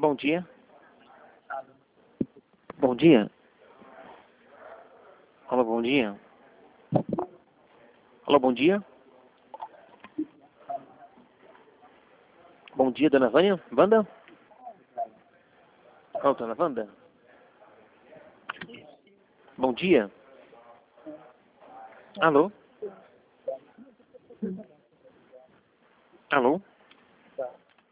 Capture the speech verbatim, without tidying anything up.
Bom dia. Bom dia. Alô, bom dia. Alô, bom dia. Bom dia, dona Vânia. Wanda? Alô, dona Wanda? Bom dia. Alô? Alô?